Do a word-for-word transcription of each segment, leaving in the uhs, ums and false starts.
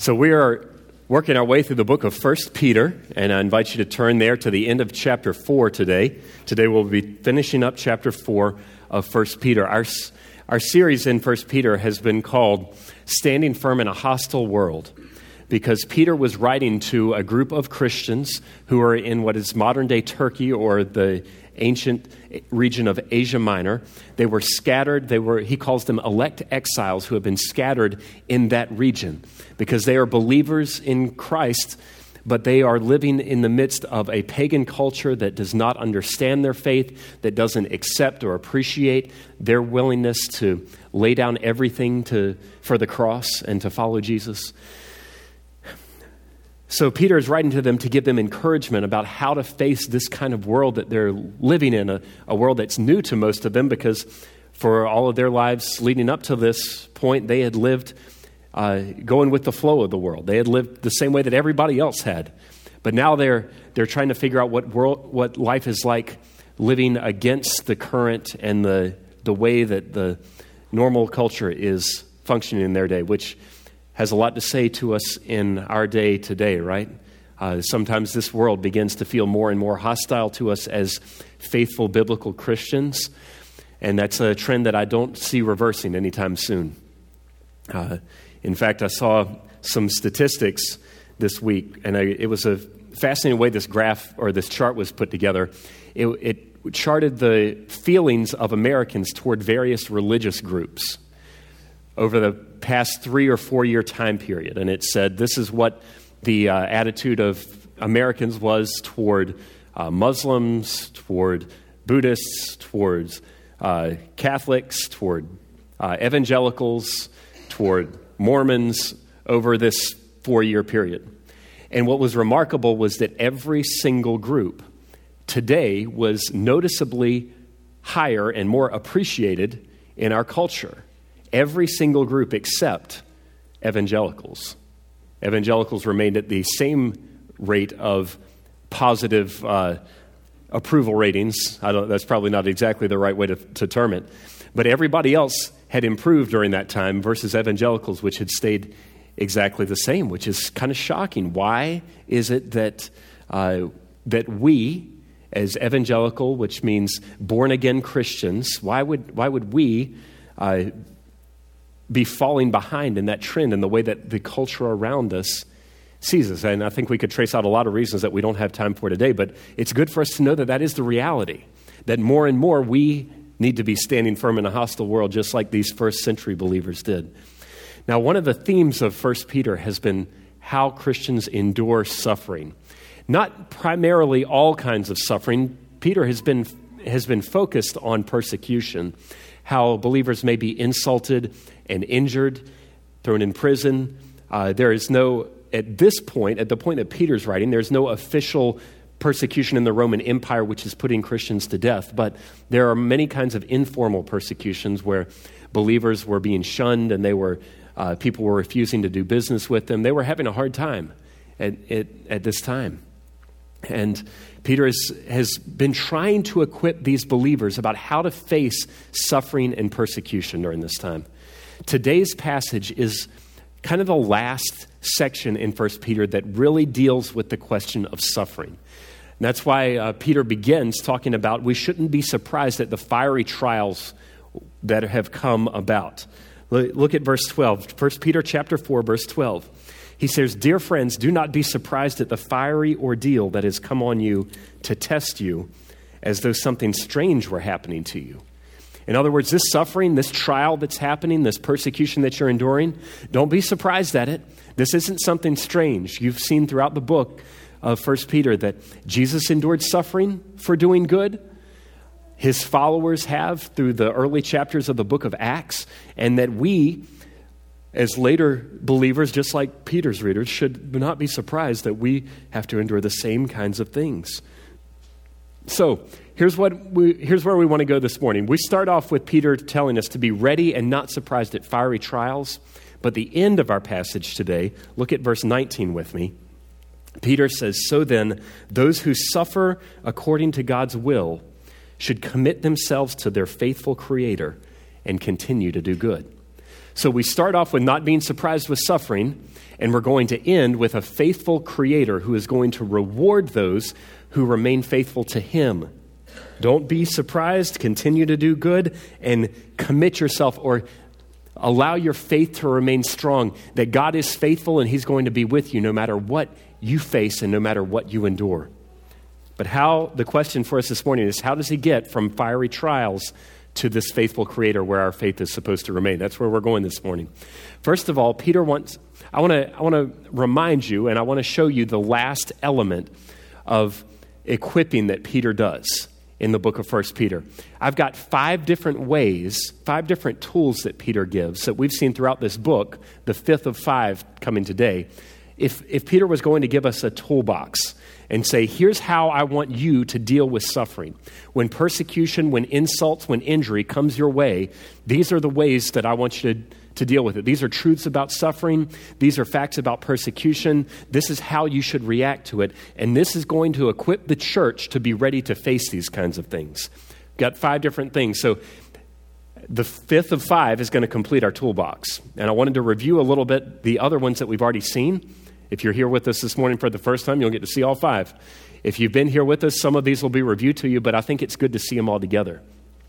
So we are working our way through the book of First Peter, and I invite you to turn there to the end of chapter four today. Today we'll be finishing up chapter four of First Peter. Our, our series in First Peter has been called Standing Firm in a Hostile World, because Peter was writing to a group of Christians who are in what is modern-day Turkey or the ancient region of Asia Minor. They were scattered. They were, he calls them elect exiles who have been scattered in that region because they are believers in Christ, but they are living in the midst of a pagan culture that does not understand their faith, that doesn't accept or appreciate their willingness to lay down everything to for the cross and to follow Jesus. So Peter is writing to them to give them encouragement about how to face this kind of world that they're living in, a, a world that's new to most of them because for all of their lives leading up to this point, they had lived uh, going with the flow of the world. They had lived the same way that everybody else had. But now they're they're trying to figure out what world, what life is like living against the current and the the way that the normal culture is functioning in their day, which has a lot to say to us in our day today, right? Uh, sometimes this world begins to feel more and more hostile to us as faithful biblical Christians, and that's a trend that I don't see reversing anytime soon. Uh, in fact, I saw some statistics this week, and I, it was a fascinating way this graph or this chart was put together. It, it charted the feelings of Americans toward various religious groups over the past three or four year time period. And it said this is what the uh, attitude of Americans was toward uh, Muslims, toward Buddhists, towards uh, Catholics, toward uh, evangelicals, toward Mormons over this four year period. And what was remarkable was that every single group today was noticeably higher and more appreciated in our culture. Every single group except evangelicals. Evangelicals remained at the same rate of positive uh, approval ratings. I don't, that's probably not exactly the right way to, to term it. But everybody else had improved during that time versus evangelicals, which had stayed exactly the same, which is kind of shocking. Why is it that uh, that we, as evangelical, which means born-again Christians, why would why would we uh, be falling behind in that trend in the way that the culture around us sees us? And I think we could trace out a lot of reasons that we don't have time for today, but it's good for us to know that that is the reality, that more and more we need to be standing firm in a hostile world just like these first century believers did. Now, one of the themes of First Peter has been how Christians endure suffering. Not primarily all kinds of suffering. Peter has been has been focused on persecution, how believers may be insulted and injured, thrown in prison. Uh, there is no, at this point, at the point that Peter's writing, there's no official persecution in the Roman Empire which is putting Christians to death, but there are many kinds of informal persecutions where believers were being shunned and they were uh, people were refusing to do business with them. They were having a hard time at, at, at this time. And Peter has, has been trying to equip these believers about how to face suffering and persecution during this time. Today's passage is kind of the last section in First Peter that really deals with the question of suffering. And that's why uh, Peter begins talking about we shouldn't be surprised at the fiery trials that have come about. Look at verse twelve, First Peter chapter four, verse twelve. He says, "Dear friends, do not be surprised at the fiery ordeal that has come on you to test you, as though something strange were happening to you." In other words, this suffering, this trial that's happening, this persecution that you're enduring, don't be surprised at it. This isn't something strange. You've seen throughout the book of First Peter that Jesus endured suffering for doing good. His followers have through the early chapters of the book of Acts, and that we, as later believers, just like Peter's readers, should not be surprised that we have to endure the same kinds of things. So here's what we, here's where we want to go this morning. We start off with Peter telling us to be ready and not surprised at fiery trials. But the end of our passage today, look at verse nineteen with me. Peter says, "So then, those who suffer according to God's will should commit themselves to their faithful Creator and continue to do good." So we start off with not being surprised with suffering, and we're going to end with a faithful Creator who is going to reward those who remain faithful to Him. Don't be surprised. Continue to do good and commit yourself, or allow your faith to remain strong, that God is faithful and He's going to be with you no matter what you face and no matter what you endure. But how, the question for us this morning is, how does He get from fiery trials to this faithful Creator where our faith is supposed to remain? That's where we're going this morning. First of all, Peter wants, I want to I want to remind you, and I want to show you the last element of equipping that Peter does in the book of First Peter. I've got five different ways, five different tools that Peter gives that we've seen throughout this book, the fifth of five coming today. If, if Peter was going to give us a toolbox and say, here's how I want you to deal with suffering. When persecution, when insults, when injury comes your way, these are the ways that I want you to, to deal with it. These are truths about suffering. These are facts about persecution. This is how you should react to it. And this is going to equip the church to be ready to face these kinds of things. Got five different things. So the fifth of five is going to complete our toolbox. And I wanted to review a little bit the other ones that we've already seen. If you're here with us this morning for the first time, you'll get to see all five. If you've been here with us, some of these will be reviewed to you, but I think it's good to see them all together.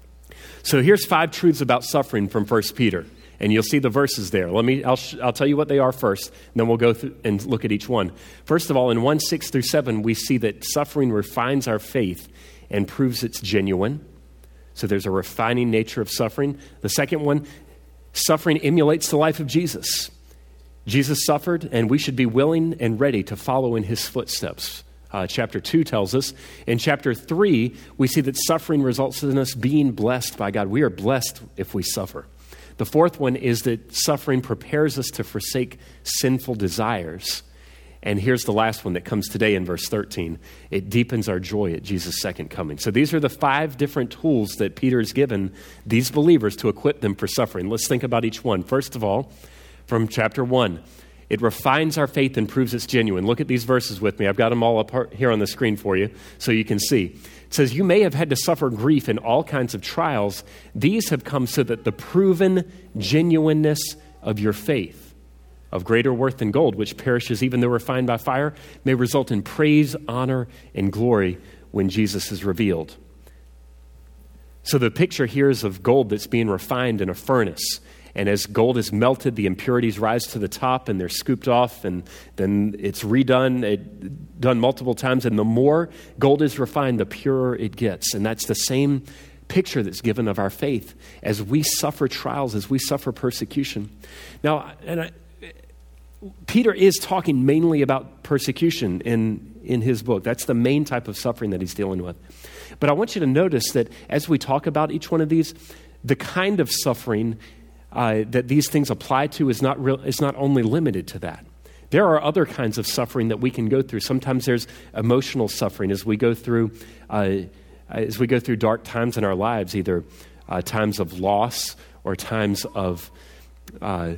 So here's five truths about suffering from First Peter, and you'll see the verses there. Let me, I'll, sh- I'll tell you what they are first, and then we'll go through and look at each one. First of all, in one, six through seven, we see that suffering refines our faith and proves it's genuine. So there's a refining nature of suffering. The second one, suffering emulates the life of Jesus. Jesus suffered, and we should be willing and ready to follow in His footsteps. Uh, chapter two tells us. In chapter three, we see that suffering results in us being blessed by God. We are blessed if we suffer. The fourth one is that suffering prepares us to forsake sinful desires. And here's the last one that comes today in verse thirteen. It deepens our joy at Jesus' second coming. So these are the five different tools that Peter has given these believers to equip them for suffering. Let's think about each one. First of all, from chapter one, it refines our faith and proves it's genuine. Look at these verses with me. I've got them all up here on the screen for you so you can see. It says, you may have had to suffer grief in all kinds of trials. These have come so that the proven genuineness of your faith, of greater worth than gold, which perishes even though refined by fire, may result in praise, honor, and glory when Jesus is revealed. So the picture here is of gold that's being refined in a furnace. And as gold is melted, the impurities rise to the top and they're scooped off, and then it's redone, it, done multiple times. And the more gold is refined, the purer it gets. And that's the same picture that's given of our faith as we suffer trials, as we suffer persecution. Now, and I, Peter is talking mainly about persecution in, in his book. That's the main type of suffering that he's dealing with. But I want you to notice that as we talk about each one of these, the kind of suffering Uh, that these things apply to is not real, is not only limited to that. There are other kinds of suffering that we can go through. Sometimes there's emotional suffering as we go through uh, as we go through dark times in our lives, either uh, times of loss or times of uh,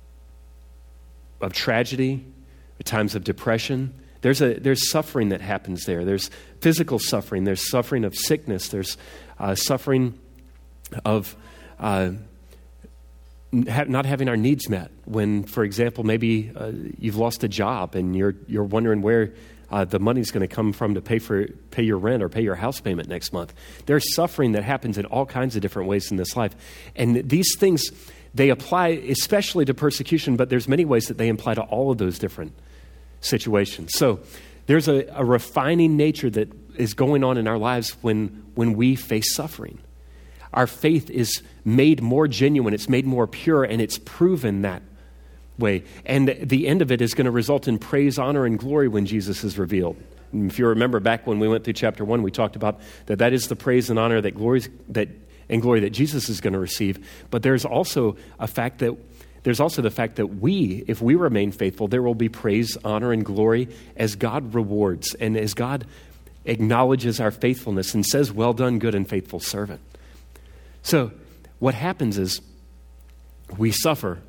of tragedy, or times of depression. There's a there's suffering that happens there. There's physical suffering. There's suffering of sickness. There's uh, suffering of uh, not having our needs met. When, for example, maybe uh, you've lost a job and you're you're wondering where uh, the money's going to come from to pay for pay your rent or pay your house payment next month. There's suffering that happens in all kinds of different ways in this life, and these things, they apply especially to persecution, but there's many ways that they apply to all of those different situations. So there's a, a refining nature that is going on in our lives when when we face suffering. Our faith is made more genuine, it's made more pure, and it's proven that way. And the end of it is going to result in praise, honor, and glory when Jesus is revealed. And if you remember back when we went through chapter one, we talked about that that is the praise and honor that glories that and glory that Jesus is going to receive. But there's also a fact that there's also the fact that we, if we remain faithful, there will be praise, honor, and glory as God rewards and as God acknowledges our faithfulness and says, "Well done, good and faithful servant." So what happens is we suffer,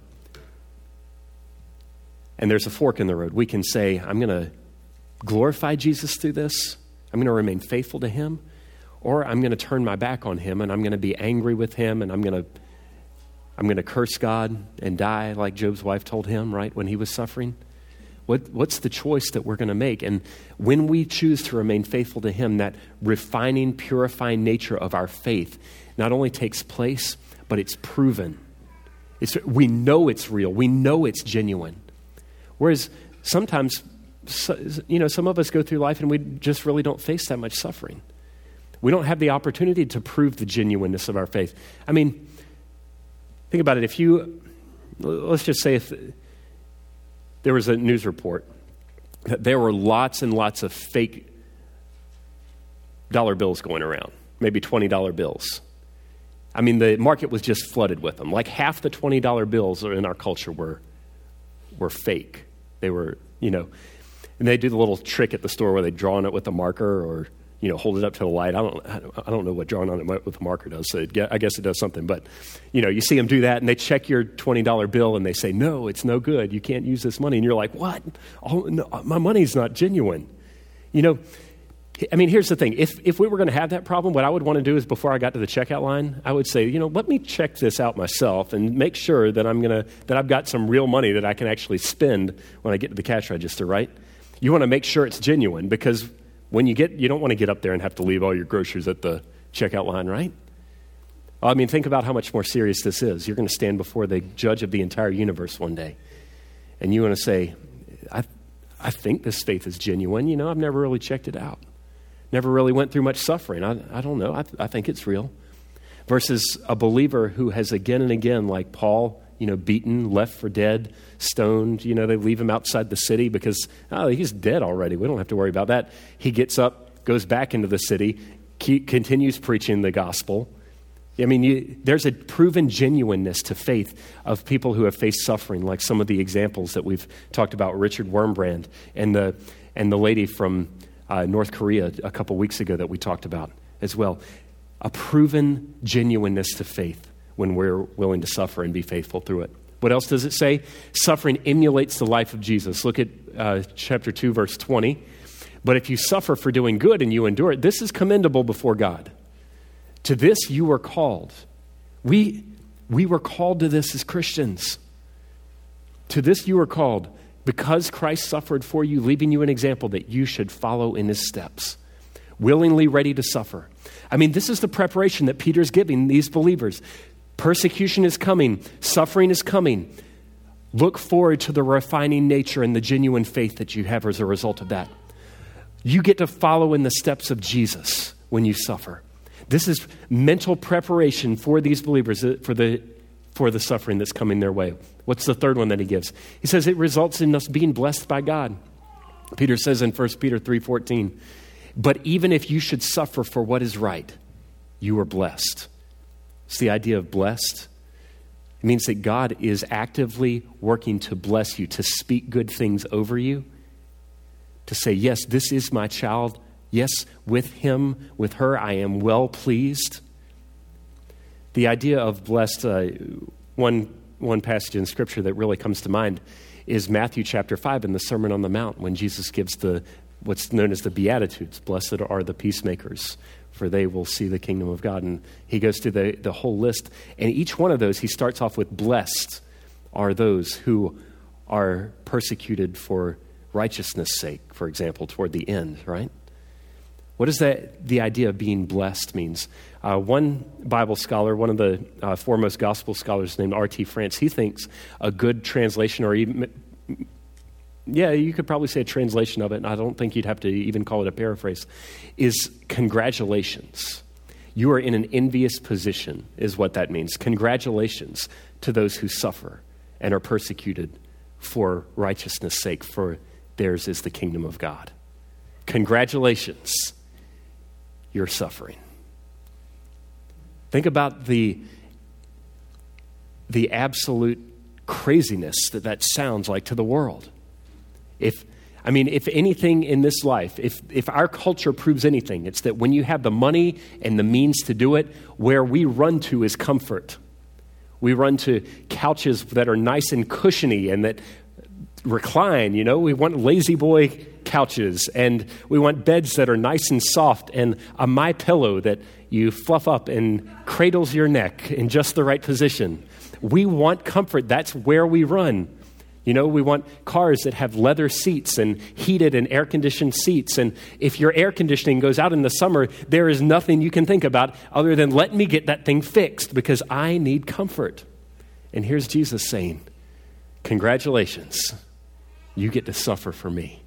and there's a fork in the road. We can say, I'm going to glorify Jesus through this. I'm going to remain faithful to him, or I'm going to turn my back on him, and I'm going to be angry with him, and I'm going to I'm going to curse God and die like Job's wife told him, right, when he was suffering? What, what's the choice that we're going to make? And when we choose to remain faithful to him, that refining, purifying nature of our faith not only takes place, but it's proven. It's, we know it's real. We know it's genuine. Whereas sometimes, you know, some of us go through life and we just really don't face that much suffering. We don't have the opportunity to prove the genuineness of our faith. I mean, think about it. If you, let's just say if there was a news report that there were lots and lots of fake dollar bills going around, maybe twenty dollar bills. I mean, the market was just flooded with them. Like half the twenty dollar bills in our culture were were fake. They were, you know, and they do the little trick at the store where they draw on it with a marker or, you know, hold it up to the light. I don't I don't know what drawing on it with a marker does. So it, I guess it does something. But, you know, you see them do that, and they check your twenty dollar bill, and they say, no, it's no good. You can't use this money. And you're like, what? Oh, no, my money's not genuine. You know, I mean, here's the thing. If if we were going to have that problem, what I would want to do is before I got to the checkout line, I would say, you know, let me check this out myself and make sure that I'm going to that I've got some real money that I can actually spend when I get to the cash register, right? You want to make sure it's genuine because when you get, you don't want to get up there and have to leave all your groceries at the checkout line, right? I mean, think about how much more serious this is. You're going to stand before the judge of the entire universe one day, and you want to say, I, I think this faith is genuine. You know, I've never really checked it out. Never really went through much suffering. I, I don't know. I, I think it's real. Versus a believer who has again and again, like Paul, you know, beaten, left for dead, stoned. You know, they leave him outside the city because, oh, he's dead already. We don't have to worry about that. He gets up, goes back into the city, keep, continues preaching the gospel. I mean, you, there's a proven genuineness to faith of people who have faced suffering, like some of the examples that we've talked about, Richard Wurmbrand and the and the lady from uh, North Korea a couple weeks ago that we talked about as well. A proven genuineness to faith when we're willing to suffer and be faithful through it. What else does it say? Suffering emulates the life of Jesus. Look at uh, chapter two, verse twenty. But if you suffer for doing good and you endure it, this is commendable before God. To this you were called. We, we were called to this as Christians. To this you were called because Christ suffered for you, leaving you an example that you should follow in his steps. Willingly ready to suffer. I mean, this is the preparation that Peter's giving these believers. Persecution is coming. Suffering is coming. Look forward to the refining nature and the genuine faith that you have as a result of that. You get to follow in the steps of Jesus when you suffer. This is mental preparation for these believers for the, for the suffering that's coming their way. What's the third one that he gives? He says it results in us being blessed by God. Peter says in First Peter three fourteen, but even if you should suffer for what is right, you are blessed. It's the idea of blessed. It means that God is actively working to bless you, to speak good things over you, to say, yes, this is my child. Yes, with him, with her, I am well pleased. The idea of blessed, uh, one, one passage in Scripture that really comes to mind is Matthew chapter five in the Sermon on the Mount when Jesus gives the what's known as the Beatitudes. Blessed are the peacemakers, for they will see the kingdom of God. And he goes through the, the whole list. And each one of those, he starts off with blessed are those who are persecuted for righteousness' sake, for example, toward the end, right? What does that, the idea of being blessed means? Uh, one Bible scholar, one of the uh, foremost gospel scholars named R T France, he thinks a good translation or even, yeah, you could probably say a translation of it, and I don't think you'd have to even call it a paraphrase, is congratulations. You are in an envious position, is what that means. Congratulations to those who suffer and are persecuted for righteousness' sake, for theirs is the kingdom of God. Congratulations, you're suffering. Think about the, the absolute craziness that that sounds like to the world. If, I mean, if anything in this life, if, if our culture proves anything, it's that when you have the money and the means to do it, where we run to is comfort. We run to couches that are nice and cushiony and that recline, you know. We want lazy boy couches, and we want beds that are nice and soft, and a My Pillow that you fluff up and cradles your neck in just the right position. We want comfort. That's where we run. You know, we want cars that have leather seats and heated and air-conditioned seats. And if your air conditioning goes out in the summer, there is nothing you can think about other than let me get that thing fixed because I need comfort. And here's Jesus saying, congratulations, you get to suffer for me.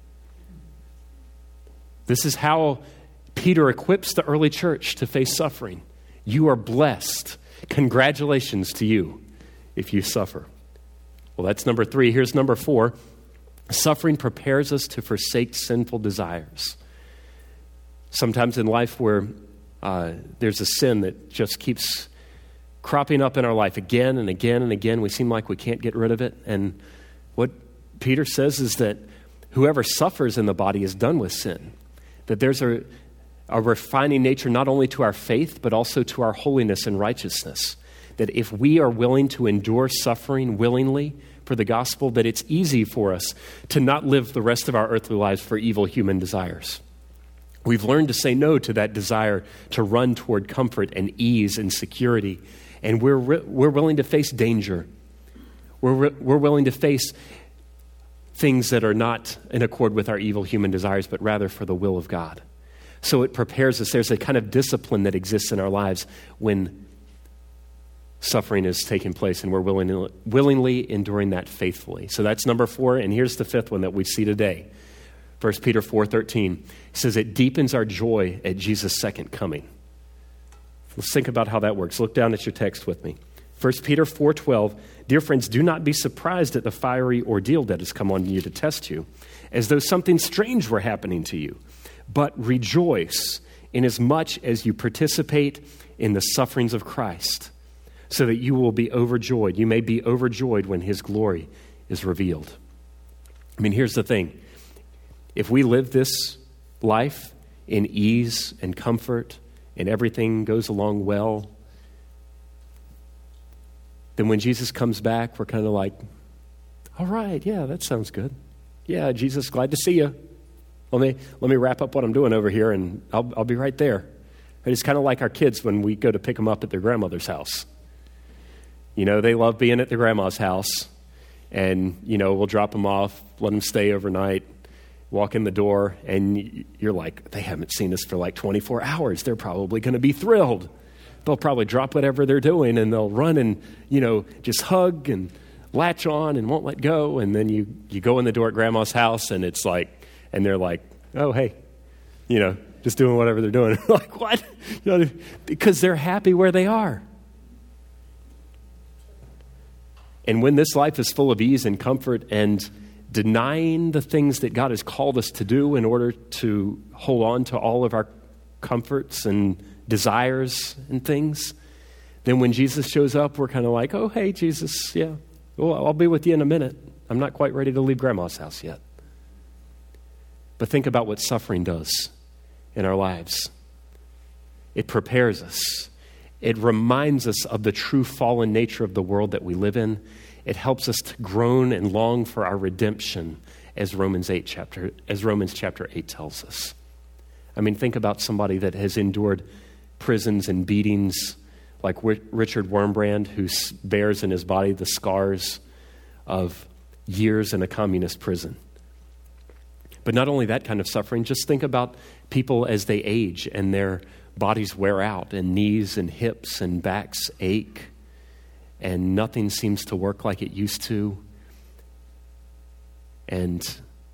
This is how Peter equips the early church to face suffering. You are blessed. Congratulations to you if you suffer. Well, that's number three. Here's number four. Suffering prepares us to forsake sinful desires. Sometimes in life where uh, there's a sin that just keeps cropping up in our life again and again and again, we seem like we can't get rid of it. And what Peter says is that whoever suffers in the body is done with sin. That there's a, a refining nature not only to our faith, but also to our holiness and righteousness. That if we are willing to endure suffering willingly for the gospel, that it's easy for us to not live the rest of our earthly lives for evil human desires. We've learned to say no to that desire to run toward comfort and ease and security. And we're we're willing to face danger. We're we're willing to face things that are not in accord with our evil human desires, but rather for the will of God. So it prepares us. There's a kind of discipline that exists in our lives when suffering is taking place, and we're willing, willingly enduring that faithfully. So that's number four, and here's the fifth one that we see today. First Peter four thirteen says it deepens our joy at Jesus' second coming. Let's think about how that works. Look down at your text with me. First Peter four twelve, dear friends, do not be surprised at the fiery ordeal that has come on you to test you, as though something strange were happening to you. But rejoice inasmuch as you participate in the sufferings of Christ, so that you will be overjoyed. You may be overjoyed when his glory is revealed. I mean, here's the thing. If we live this life in ease and comfort and everything goes along well, then when Jesus comes back, we're kind of like, all right, yeah, that sounds good. Yeah, Jesus, glad to see you. Let me, let me wrap up what I'm doing over here and I'll, I'll be right there. It's kind of like our kids when we go to pick them up at their grandmother's house. You know, they love being at their grandma's house, and, you know, we'll drop them off, let them stay overnight, walk in the door, and you're like, they haven't seen us for like twenty-four hours. They're probably going to be thrilled. They'll probably drop whatever they're doing, and they'll run and, you know, just hug and latch on and won't let go. And then you, you go in the door at grandma's house, and it's like, and they're like, oh, hey, you know, just doing whatever they're doing. Like, what? You know, because they're happy where they are. And when this life is full of ease and comfort and denying the things that God has called us to do in order to hold on to all of our comforts and desires and things, then when Jesus shows up, we're kind of like, oh, hey, Jesus, yeah, well, I'll be with you in a minute. I'm not quite ready to leave grandma's house yet. But think about what suffering does in our lives. It prepares us. It reminds us of the true fallen nature of the world that we live in. It helps us to groan and long for our redemption, as Romans eight chapter, as Romans chapter eight tells us. I mean, think about somebody that has endured prisons and beatings, like Richard Wurmbrand, who bears in his body the scars of years in a communist prison. But not only that kind of suffering, just think about people as they age and their bodies wear out and knees and hips and backs ache and nothing seems to work like it used to. And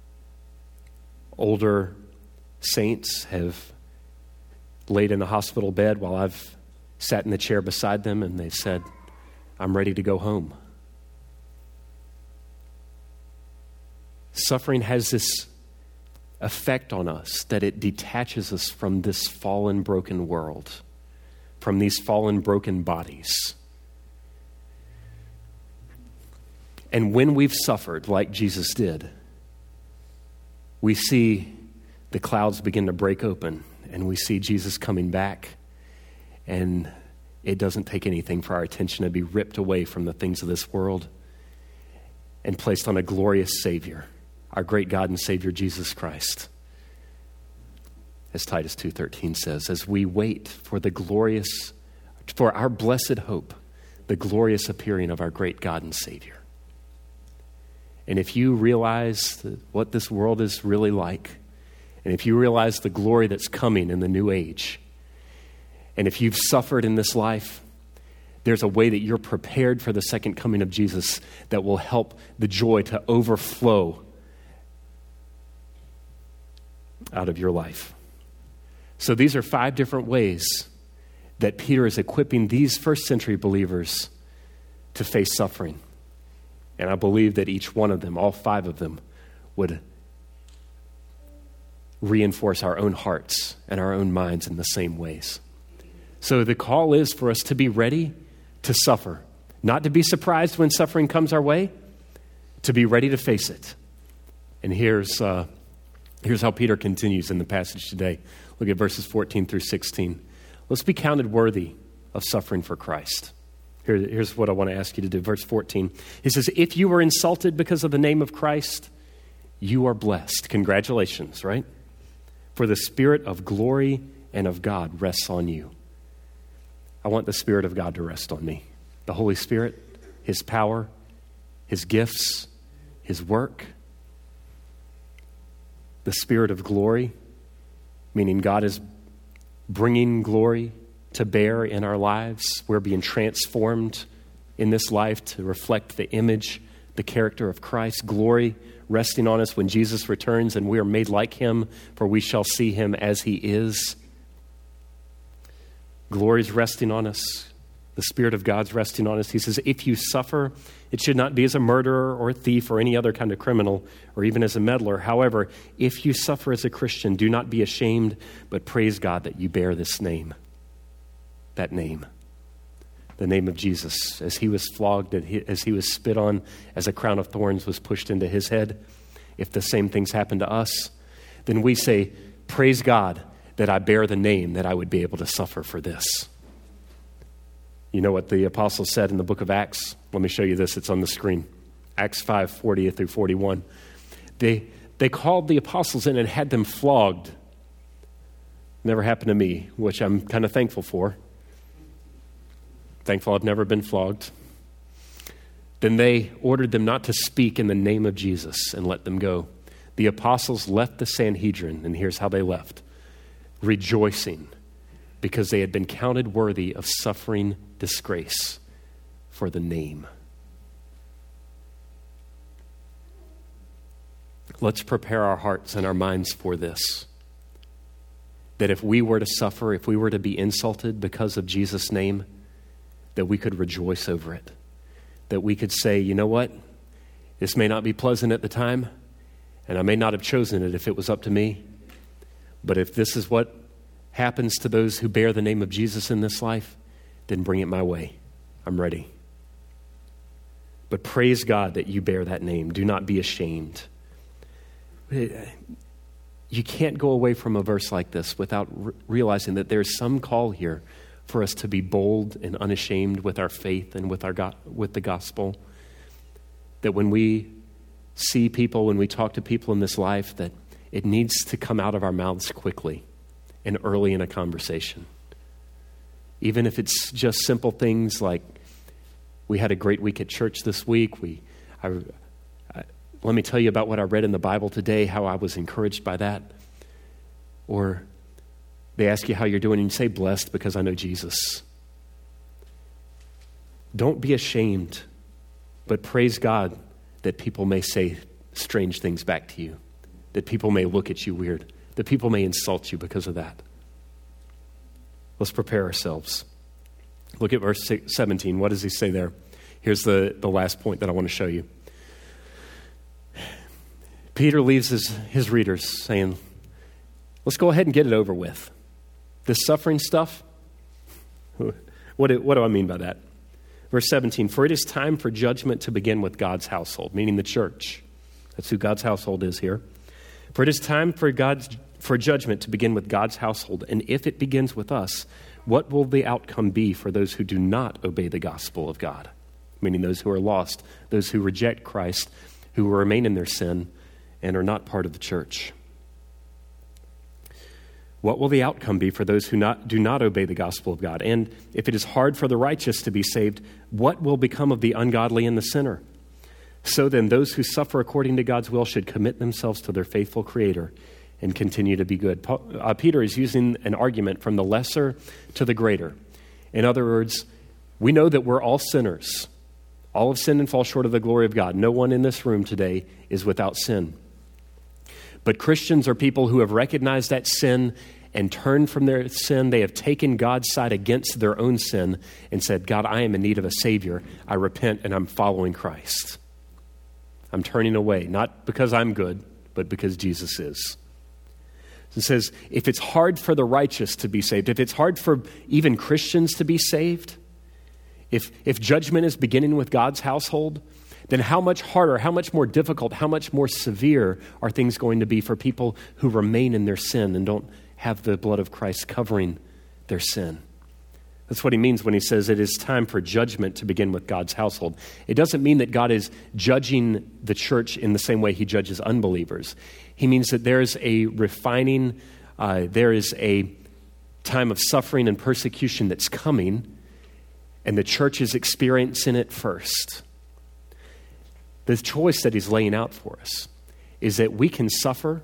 older saints have laid in a hospital bed while I've sat in the chair beside them and they've said, I'm ready to go home. Suffering has this effect on us that it detaches us from this fallen, broken world, from these fallen, broken bodies. And when we've suffered like Jesus did, we see the clouds begin to break open and we see Jesus coming back, and it doesn't take anything for our attention to be ripped away from the things of this world and placed on a glorious Savior, our great God and Savior, Jesus Christ. As Titus two thirteen says, as we wait for the glorious, for our blessed hope, the glorious appearing of our great God and Savior. And if you realize what this world is really like, and if you realize the glory that's coming in the new age, and if you've suffered in this life, there's a way that you're prepared for the second coming of Jesus that will help the joy to overflow out of your life. So these are five different ways that Peter is equipping these first century believers to face suffering. And I believe that each one of them, all five of them, would reinforce our own hearts and our own minds in the same ways. So the call is for us to be ready to suffer, not to be surprised when suffering comes our way, to be ready to face it. And here's uh, here's how Peter continues in the passage today. Look at verses fourteen through sixteen. Let's be counted worthy of suffering for Christ. Here, here's what I want to ask you to do. Verse fourteen. He says, if you were insulted because of the name of Christ, you are blessed. Congratulations, right? For the Spirit of glory and of God rests on you. I want the Spirit of God to rest on me. The Holy Spirit, His power, His gifts, His work. The Spirit of glory, meaning God is bringing glory to bear in our lives. We're being transformed in this life to reflect the image, the character of Christ. Glory resting on us when Jesus returns and we are made like Him, for we shall see Him as He is. Glory is resting on us. The Spirit of God's resting on us. He says, if you suffer, it should not be as a murderer or a thief or any other kind of criminal or even as a meddler. However, if you suffer as a Christian, do not be ashamed, but praise God that you bear this name. That name. The name of Jesus. As He was flogged, as He was spit on, as a crown of thorns was pushed into His head. If the same things happen to us, then we say, praise God that I bear the name, that I would be able to suffer for this. You know what the apostles said in the book of Acts? Let me show you this. It's on the screen. Acts five, forty through forty-one. They, they called the apostles in and had them flogged. Never happened to me, which I'm kind of thankful for. Thankful I've never been flogged. Then they ordered them not to speak in the name of Jesus and let them go. The apostles left the Sanhedrin, and here's how they left. Rejoicing because they had been counted worthy of suffering disgrace for the name. Let's prepare our hearts and our minds for this. That if we were to suffer, if we were to be insulted because of Jesus' name, that we could rejoice over it. That we could say, you know what? This may not be pleasant at the time, and I may not have chosen it if it was up to me. But if this is what happens to those who bear the name of Jesus in this life, then bring it my way. I'm ready. But praise God that you bear that name. Do not be ashamed. You can't go away from a verse like this without re- realizing that there's some call here for us to be bold and unashamed with our faith and with our go- with the gospel. That when we see people, when we talk to people in this life, that it needs to come out of our mouths quickly and early in a conversation. Even if it's just simple things like, we had a great week at church this week. We, I, I, let me tell you about what I read in the Bible today, how I was encouraged by that. Or they ask you how you're doing and you say, blessed because I know Jesus. Don't be ashamed, but praise God that people may say strange things back to you, that people may look at you weird, that people may insult you because of that. Let's prepare ourselves. Look at verse seventeen. What does he say there? Here's the, the last point that I want to show you. Peter leaves his, his readers saying, let's go ahead and get it over with. This suffering stuff, what do, what do I mean by that? Verse seventeen, for it is time for judgment to begin with God's household, meaning the church. That's who God's household is here. For it is time for God's for judgment to begin with God's household. And if it begins with us, what will the outcome be for those who do not obey the gospel of God? Meaning those who are lost, those who reject Christ, who remain in their sin and are not part of the church. what will the outcome be for those who not, do not obey the gospel of God? And if it is hard for the righteous to be saved, what will become of the ungodly and the sinner? So then, those who suffer according to God's will should commit themselves to their faithful Creator and continue to be good. Paul, uh, Peter is using an argument from the lesser to the greater. In other words, we know that we're all sinners. All have sinned and fall short of the glory of God. No one in this room today is without sin. But Christians are people who have recognized that sin and turned from their sin. They have taken God's side against their own sin and said, God, I am in need of a Savior. I repent and I'm following Christ. I'm turning away, not because I'm good, but because Jesus is. It says, if it's hard for the righteous to be saved, if it's hard for even Christians to be saved, if, if judgment is beginning with God's household, then how much harder, how much more difficult, how much more severe are things going to be for people who remain in their sin and don't have the blood of Christ covering their sin? That's what he means when he says it is time for judgment to begin with God's household. It doesn't mean that God is judging the church in the same way he judges unbelievers. He means that there's a refining, uh, there is a time of suffering and persecution that's coming, and the church is experiencing it first. The choice that he's laying out for us is that we can suffer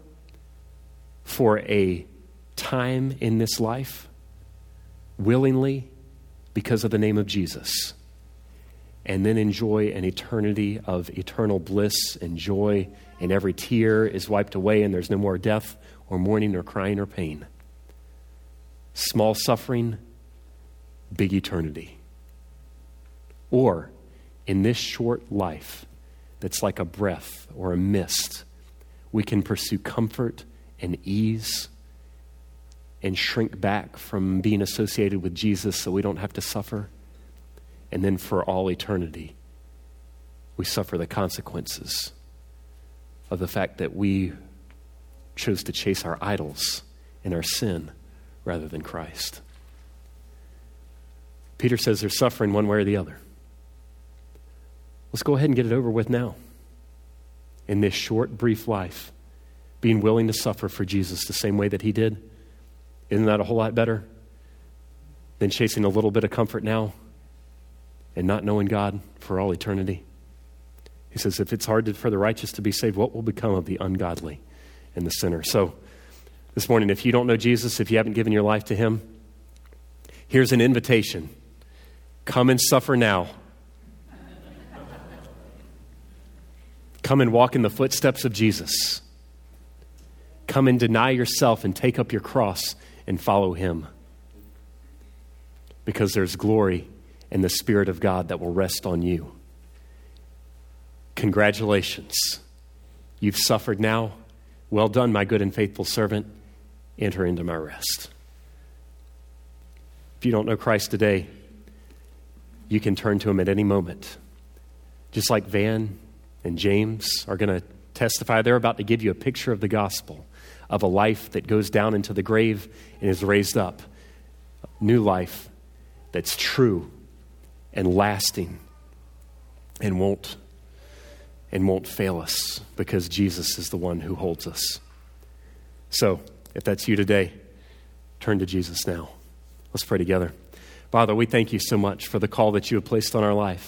for a time in this life willingly because of the name of Jesus, and then enjoy an eternity of eternal bliss and joy, and every tear is wiped away and there's no more death or mourning or crying or pain. Small suffering, big eternity. Or in this short life, that's like a breath or a mist, we can pursue comfort and ease and shrink back from being associated with Jesus so we don't have to suffer. And then for all eternity, we suffer the consequences of the fact that we chose to chase our idols and our sin rather than Christ. Peter says there's suffering one way or the other. Let's go ahead and get it over with now. In this short, brief life, being willing to suffer for Jesus the same way that he did, isn't that a whole lot better than chasing a little bit of comfort now and not knowing God for all eternity? He says, if it's hard for the righteous to be saved, what will become of the ungodly and the sinner? So this morning, if you don't know Jesus, if you haven't given your life to him, here's an invitation. Come and suffer now. Come and walk in the footsteps of Jesus. Come and deny yourself and take up your cross and follow him. Because there's glory in the Spirit of God that will rest on you. Congratulations. You've suffered now. Well done, my good and faithful servant. Enter into my rest. If you don't know Christ today, you can turn to him at any moment. Just like Van and James are going to testify, they're about to give you a picture of the gospel, of a life that goes down into the grave and is raised up. New life that's true and lasting and won't and won't fail us because Jesus is the one who holds us. So, if that's you today, turn to Jesus now. Let's pray together. Father, we thank you so much for the call that you have placed on our life.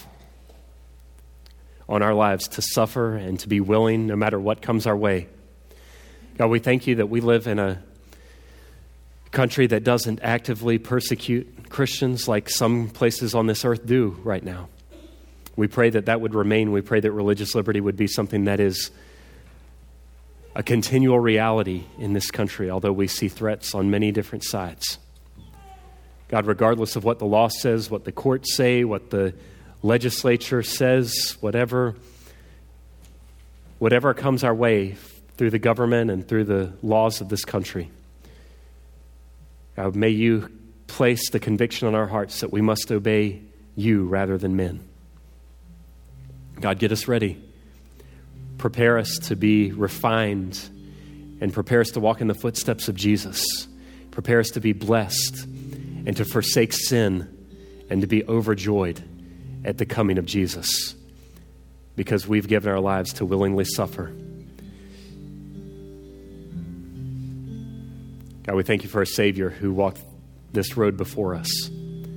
on our lives to suffer and to be willing no matter what comes our way. God, we thank you that we live in a country that doesn't actively persecute Christians like some places on this earth do right now. We pray that that would remain. We pray that religious liberty would be something that is a continual reality in this country, although we see threats on many different sides. God, regardless of what the law says, what the courts say, what the legislature says, whatever, whatever comes our way through the government and through the laws of this country, God, may you place the conviction on our hearts that we must obey you rather than men. God, get us ready. Prepare us to be refined and prepare us to walk in the footsteps of Jesus. Prepare us to be blessed and to forsake sin and to be overjoyed at the coming of Jesus because we've given our lives to willingly suffer. God, we thank you for a Savior who walked this road before us.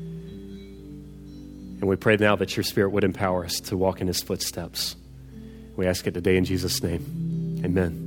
And we pray now that your Spirit would empower us to walk in his footsteps. We ask it today in Jesus' name. Amen.